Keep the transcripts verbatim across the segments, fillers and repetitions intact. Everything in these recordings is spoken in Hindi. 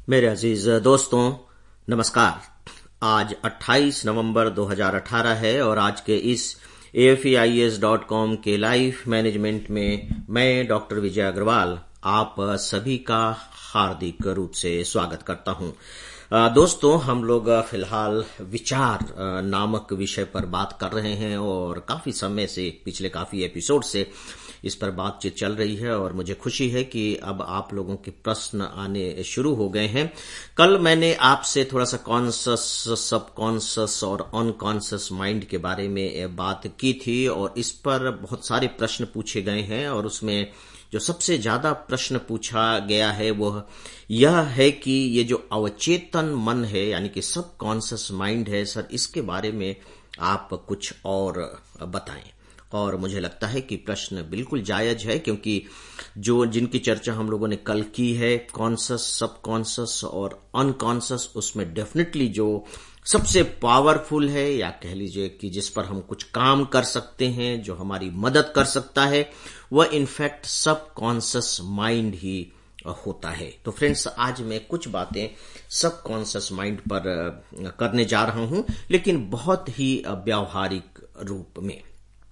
मेरे अजीज दोस्तों, नमस्कार। आज अट्ठाईस नवंबर दो हज़ार अठारह है और आज के इस A F E I S dot com के लाइफ मैनेजमेंट में मैं डॉक्टर विजय अग्रवाल आप सभी का हार्दिक रूप से स्वागत करता हूं। दोस्तों, हम लोग फिलहाल विचार नामक विषय पर बात कर रहे हैं और काफी समय से, पिछले काफी एपिसोड से इस पर बातचीत चल रही है और मुझे खुशी है कि अब आप लोगों के प्रश्न आने शुरू हो गए हैं। कल मैंने आपसे थोड़ा सा कॉन्शियस, सब कॉन्शियस और अनकॉन्शियस माइंड के बारे में बात की थी और इस पर बहुत सारे प्रश्न पूछे गए हैं और उसमें जो सबसे ज्यादा प्रश्न पूछा गया है वो यह है कि ये जो अवचेतन मन है, यानी कि सब कॉन्शियस माइंड है, सर इसके बारे में आप कुछ और बताएं। और मुझे लगता है कि प्रश्न बिल्कुल जायज है, क्योंकि जो जिनकी चर्चा हम लोगों ने कल की है, कॉन्शियस, सब कॉन्शियस और अनकॉन्शियस, उसमें डेफिनेटली जो सबसे पावरफुल है, या कह लीजिए कि जिस पर हम कुछ काम कर सकते हैं, जो हमारी मदद कर सकता है, वह इनफैक्ट सब कॉन्शियस माइंड ही होता है। तो फ्रेंड्स, आज मैं कुछ बातें सब कॉन्शियस माइंड पर करने जा रहा हूं, लेकिन बहुत ही व्यावहारिक रूप में।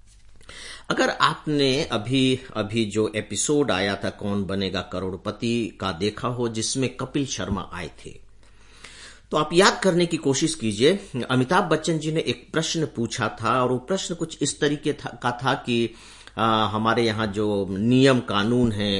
अगर आपने अभी अभी जो एपिसोड आया था कौन बनेगा करोड़पति का देखा हो, जिसमें कपिल शर्मा आए थे, तो आप याद करने की कोशिश कीजिए। अमिताभ बच्चन जी ने एक प्रश्न पूछा था और वो प्रश्न कुछ इस तरीके था, का था कि आ, हमारे यहाँ जो नियम कानून है,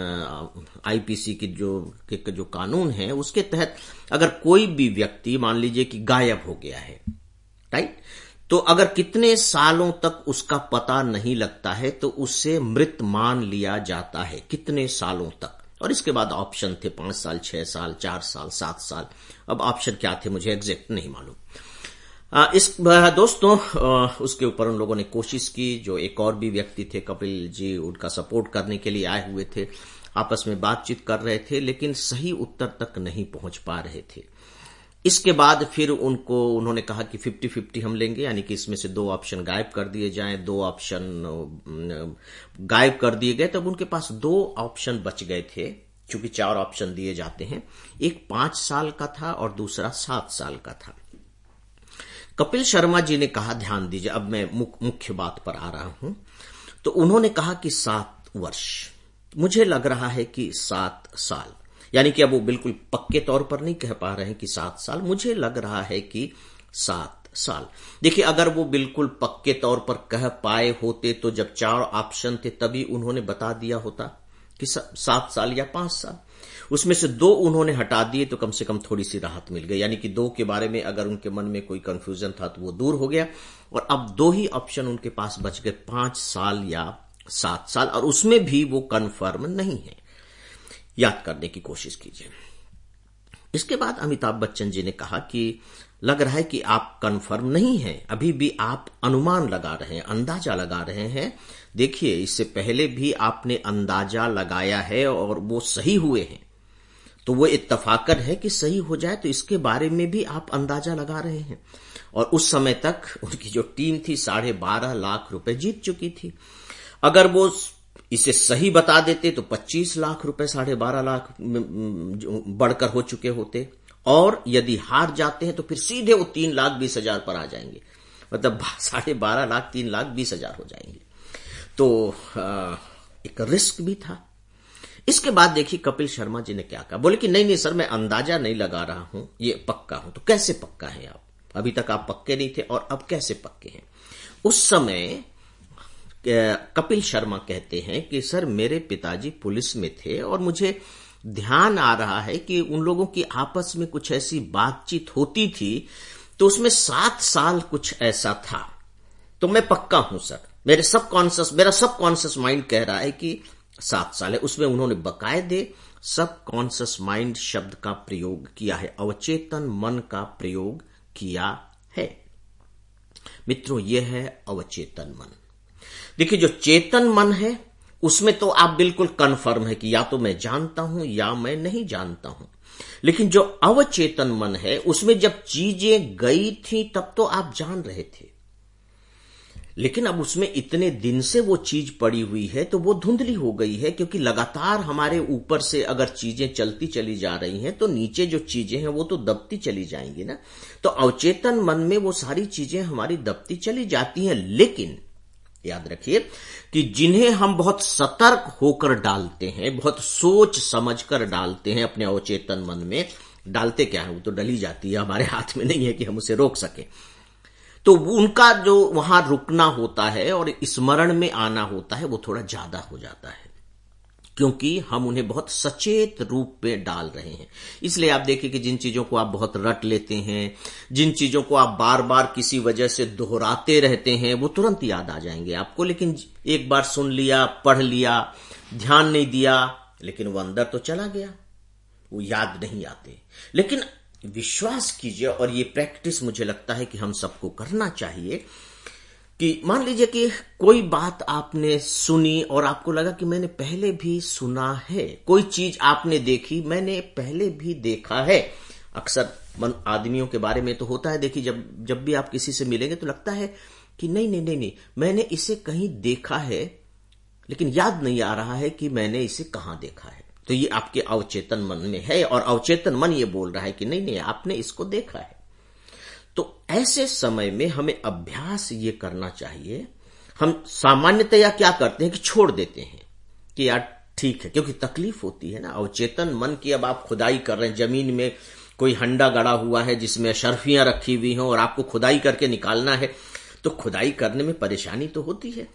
आई पी सी की जो के जो कानून है, उसके तहत अगर कोई भी व्यक्ति मान लीजिए कि गायब हो गया है, राइट, तो अगर कितने सालों तक उसका पता नहीं लगता है तो उससे मृत मान लिया जाता है, कितने सालों तक। और इसके बाद ऑप्शन थे पांच साल, छह साल, चार साल, सात साल। अब ऑप्शन क्या थे मुझे एग्जैक्ट नहीं मालूम। इस दोस्तों, उसके ऊपर उन लोगों ने कोशिश की, जो एक और भी व्यक्ति थे, कपिल जी, उनका सपोर्ट करने के लिए आए हुए थे, आपस में बातचीत कर रहे थे, लेकिन सही उत्तर तक नहीं पहुंच पा रहे थे। इसके बाद फिर उनको उन्होंने कहा कि फिफ्टी फिफ्टी हम लेंगे, यानी कि इसमें से दो ऑप्शन गायब कर दिए जाएं। दो ऑप्शन गायब कर दिए गए, तब उनके पास दो ऑप्शन बच गए थे, क्योंकि चार ऑप्शन दिए जाते हैं। एक पांच साल का था और दूसरा सात साल का था। कपिल शर्मा जी ने कहा, ध्यान दीजिए, अब मैं मुख्य बात पर आ रहा हूं, तो उन्होंने कहा कि सात वर्ष, मुझे लग रहा है कि सात साल, यानी कि अब वो बिल्कुल पक्के तौर पर नहीं कह पा रहे हैं कि सात साल, मुझे लग रहा है कि सात साल। देखिए, अगर वो बिल्कुल पक्के तौर पर कह पाए होते तो जब चार ऑप्शन थे तभी उन्होंने बता दिया होता कि सात साल या पांच साल। उसमें से दो उन्होंने हटा दिए तो कम से कम थोड़ी सी राहत मिल गई, यानी कि दो के बारे में अगर उनके मन में कोई कंफ्यूजन था तो वो दूर हो गया और अब दो ही ऑप्शन उनके पास बच गए, पांच साल या सात साल, और उसमें भी वो कन्फर्म नहीं है। याद करने की कोशिश कीजिए। इसके बाद अमिताभ बच्चन जी ने कहा कि लग रहा है कि आप कंफर्म नहीं हैं, अभी भी आप अनुमान लगा रहे हैं, अंदाजा लगा रहे हैं। देखिए, इससे पहले भी आपने अंदाजा लगाया है और वो सही हुए हैं, तो वो इत्तफाकन है कि सही हो जाए, तो इसके बारे में भी आप अंदाजा लगा रहे हैं। और उस समय तक उनकी जो टीम थी साढ़े बारह लाख रुपए जीत चुकी थी। अगर वो इसे सही बता देते तो पच्चीस लाख रुपए, साढ़े बारह लाख बढ़कर हो चुके होते, और यदि हार जाते हैं तो फिर सीधे वो तीन लाख बीस हजार पर आ जाएंगे, मतलब साढ़े बारह लाख तीन लाख बीस हजार हो जाएंगे। तो एक रिस्क भी था। इसके बाद देखिए कपिल शर्मा जी ने क्या कहा, बोले कि नहीं नहीं सर, मैं अंदाजा नहीं लगा रहा हूं, ये पक्का हूं। तो कैसे पक्का है आप? अभी तक आप पक्के नहीं थे और अब कैसे पक्के हैं? उस समय कपिल शर्मा कहते हैं कि सर, मेरे पिताजी पुलिस में थे और मुझे ध्यान आ रहा है कि उन लोगों की आपस में कुछ ऐसी बातचीत होती थी, तो उसमें सात साल कुछ ऐसा था, तो मैं पक्का हूं सर, मेरे सबकॉन्शियस मेरा सबकॉन्शियस माइंड कह रहा है कि सात साल है। उसमें उन्होंने बकायदे सबकॉन्शियस माइंड शब्द का प्रयोग किया है, अवचेतन मन का प्रयोग किया है। मित्रों, यह है अवचेतन मन। देखिए, जो चेतन मन है उसमें तो आप बिल्कुल कन्फर्म है कि या तो मैं जानता हूं या मैं नहीं जानता हूं, लेकिन जो अवचेतन मन है उसमें जब चीजें गई थी तब तो आप जान रहे थे, लेकिन अब उसमें इतने दिन से वो चीज पड़ी हुई है तो वो धुंधली हो गई है, क्योंकि लगातार हमारे ऊपर से अगर चीजें चलती चली जा रही हैं तो नीचे जो चीजें हैं वो तो दबती चली जाएंगी ना। तो अवचेतन मन में वो सारी चीजें हमारी दबती चली जाती हैं। लेकिन याद रखिए कि जिन्हें हम बहुत सतर्क होकर डालते हैं, बहुत सोच समझकर डालते हैं अपने अवचेतन मन में, डालते क्या है, वो तो डली जाती है, हमारे हाथ में नहीं है कि हम उसे रोक सके। तो उनका जो वहां रुकना होता है और स्मरण में आना होता है वो थोड़ा ज्यादा हो जाता है, क्योंकि हम उन्हें बहुत सचेत रूप में डाल रहे हैं। इसलिए आप देखिए कि जिन चीजों को आप बहुत रट लेते हैं, जिन चीजों को आप बार बार किसी वजह से दोहराते रहते हैं, वो तुरंत याद आ जाएंगे आपको। लेकिन एक बार सुन लिया, पढ़ लिया, ध्यान नहीं दिया, लेकिन वो अंदर तो चला गया, वो याद नहीं आते। लेकिन विश्वास कीजिए, और ये प्रैक्टिस मुझे लगता है कि हम सबको करना चाहिए, कि मान लीजिए कि कोई बात आपने सुनी और आपको लगा कि मैंने पहले भी सुना है, कोई चीज आपने देखी मैंने पहले भी देखा है। अक्सर मन आदमियों के बारे में तो होता है, देखिए जब जब भी आप किसी से मिलेंगे तो लगता है कि नहीं नहीं नहीं नहीं मैंने इसे कहीं देखा है, लेकिन याद नहीं आ रहा है कि मैंने इसे कहां देखा है। तो ये आपके अवचेतन मन में है, और अवचेतन मन ये बोल रहा है कि नहीं नहीं आपने इसको देखा है। तो ऐसे समय में हमें अभ्यास ये करना चाहिए। हम सामान्यतया क्या करते हैं कि छोड़ देते हैं कि यार ठीक है, क्योंकि तकलीफ होती है ना अवचेतन मन की। अब आप खुदाई कर रहे हैं, जमीन में कोई हंडा गड़ा हुआ है जिसमें शर्फियां रखी हुई हैं और आपको खुदाई करके निकालना है, तो खुदाई करने में परेशानी तो होती है।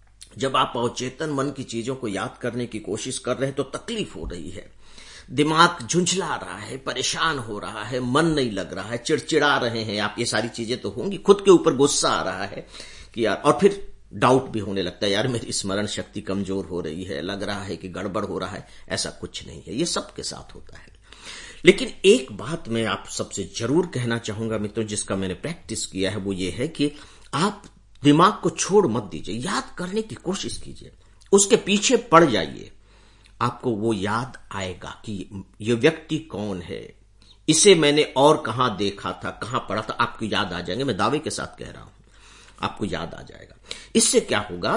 जब आप अवचेतन मन की चीजों को याद करने की कोशिश कर रहे हैं तो तकलीफ हो रही है, दिमाग झुंझला रहा है, परेशान हो रहा है, मन नहीं लग रहा है, चिड़चिड़ा रहे हैं आप, ये सारी चीजें तो होंगी। खुद के ऊपर गुस्सा आ रहा है कि यार, और फिर डाउट भी होने लगता है, यार मेरी स्मरण शक्ति कमजोर हो रही है, लग रहा है कि गड़बड़ हो रहा है। ऐसा कुछ नहीं है, ये सबके साथ होता है। लेकिन एक बात मैं आप सबसे जरूर कहना चाहूंगा मित्रों, जिसका मैंने प्रैक्टिस किया है, वो ये है कि आप दिमाग को छोड़ मत दीजिए, याद करने की कोशिश कीजिए, उसके पीछे पड़ जाइए। आपको वो याद आएगा कि ये व्यक्ति कौन है, इसे मैंने और कहां देखा था, कहां पढ़ा था, आपको याद आ जाएंगे। मैं दावे के साथ कह रहा हूं, आपको याद आ जाएगा। इससे क्या होगा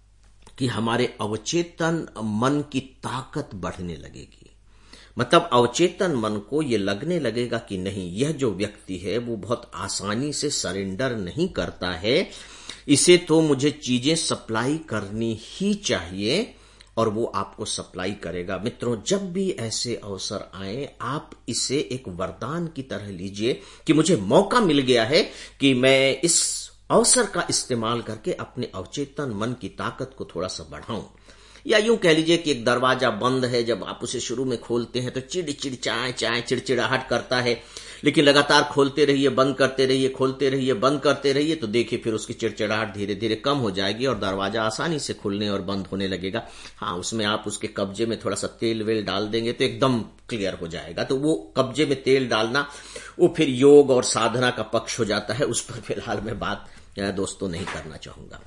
कि हमारे अवचेतन मन की ताकत बढ़ने लगेगी। मतलब अवचेतन मन को यह लगने लगेगा कि नहीं, यह जो व्यक्ति है वो बहुत आसानी से सरेंडर नहीं करता है, इसे तो मुझे चीजें सप्लाई करनी ही चाहिए, और वो आपको सप्लाई करेगा। मित्रों, जब भी ऐसे अवसर आए, आप इसे एक वरदान की तरह लीजिए कि मुझे मौका मिल गया है कि मैं इस अवसर का इस्तेमाल करके अपने अवचेतन मन की ताकत को थोड़ा सा बढ़ाऊं। या यूं कह लीजिए कि एक दरवाजा बंद है, जब आप उसे शुरू में खोलते हैं तो चिड़ चिड़ चाय चाय चिड़चिड़ाहट करता है, लेकिन लगातार खोलते रहिए, बंद करते रहिए, खोलते रहिए, बंद करते रहिए, तो देखिए फिर उसकी चिड़चिड़ाहट धीरे धीरे कम हो जाएगी और दरवाजा आसानी से खुलने और बंद होने लगेगा। हाँ, उसमें आप उसके कब्जे में थोड़ा सा तेल वेल डाल देंगे तो एकदम क्लियर हो जाएगा। तो वो कब्जे में तेल डालना, वो फिर योग और साधना का पक्ष हो जाता है, उस पर फिलहाल मैं बात दोस्तों नहीं करना चाहूंगा।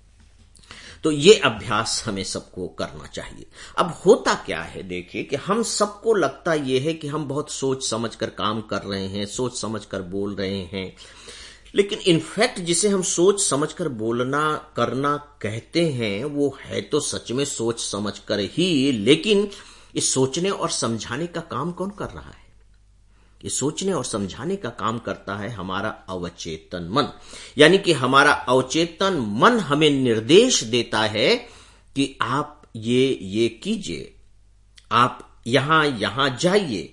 तो ये अभ्यास हमें सबको करना चाहिए। अब होता क्या है, देखिए कि हम सबको लगता ये है कि हम बहुत सोच समझकर काम कर रहे हैं, सोच समझकर बोल रहे हैं, लेकिन इनफैक्ट जिसे हम सोच समझकर बोलना करना कहते हैं वो है तो सच में सोच समझकर ही, लेकिन इस सोचने और समझाने का काम कौन कर रहा है? ये सोचने और समझाने का काम करता है हमारा अवचेतन मन। यानी कि हमारा अवचेतन मन हमें निर्देश देता है कि आप ये ये कीजिए, आप यहां यहां जाइए,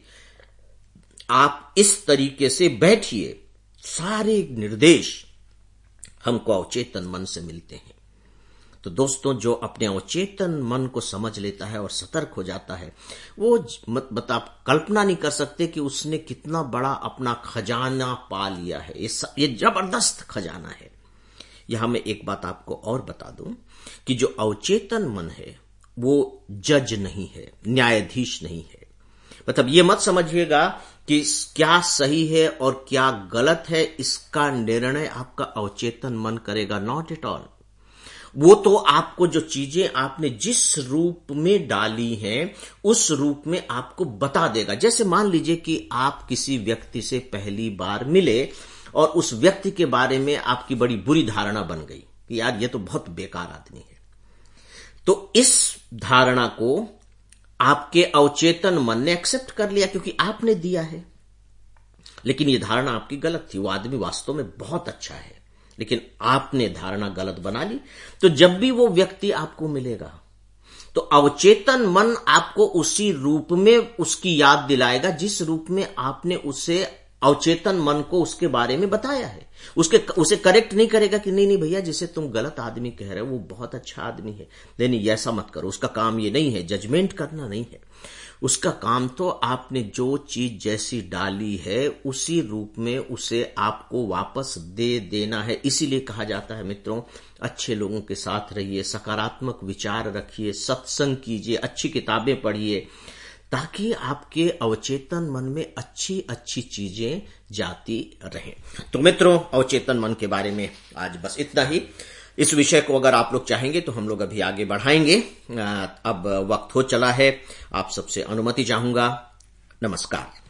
आप इस तरीके से बैठिए। सारे निर्देश हमको अवचेतन मन से मिलते हैं। तो दोस्तों, जो अपने अवचेतन मन को समझ लेता है और सतर्क हो जाता है, वो मत बता कल्पना नहीं कर सकते कि उसने कितना बड़ा अपना खजाना पा लिया है। ये जबरदस्त खजाना है। यहां मैं एक बात आपको और बता दूं कि जो अवचेतन मन है वो जज नहीं है, न्यायाधीश नहीं है। मतलब ये मत समझिएगा कि क्या सही है और क्या गलत है, इसका निर्णय आपका अवचेतन मन करेगा। Not at all. वो तो आपको जो चीजें आपने जिस रूप में डाली हैं उस रूप में आपको बता देगा। जैसे मान लीजिए कि आप किसी व्यक्ति से पहली बार मिले और उस व्यक्ति के बारे में आपकी बड़ी बुरी धारणा बन गई, कि यार ये तो बहुत बेकार आदमी है। तो इस धारणा को आपके अवचेतन मन ने एक्सेप्ट कर लिया क्योंकि आपने दिया है, लेकिन ये धारणा आपकी गलत थी। वो आदमी वास्तव में बहुत अच्छा है, लेकिन आपने धारणा गलत बना ली। तो जब भी वो व्यक्ति आपको मिलेगा तो अवचेतन मन आपको उसी रूप में उसकी याद दिलाएगा जिस रूप में आपने उसे अवचेतन मन को उसके बारे में बताया है। उसके उसे करेक्ट नहीं करेगा कि नहीं नहीं भैया जिसे तुम गलत आदमी कह रहे हो वो बहुत अच्छा आदमी है, नहीं नहीं ऐसा मत करो, उसका काम ये नहीं है, जजमेंट करना नहीं है। उसका काम तो आपने जो चीज जैसी डाली है उसी रूप में उसे आपको वापस दे देना है। इसीलिए कहा जाता है मित्रों, अच्छे लोगों के साथ रहिए, सकारात्मक विचार रखिए, सत्संग कीजिए, अच्छी किताबें पढ़िए, ताकि आपके अवचेतन मन में अच्छी अच्छी चीजें जाती रहें। तो मित्रों, अवचेतन मन के बारे में आज बस इतना ही। इस विषय को अगर आप लोग चाहेंगे तो हम लोग अभी आगे बढ़ाएंगे। अब वक्त हो चला है, आप सबसे अनुमति चाहूंगा। नमस्कार।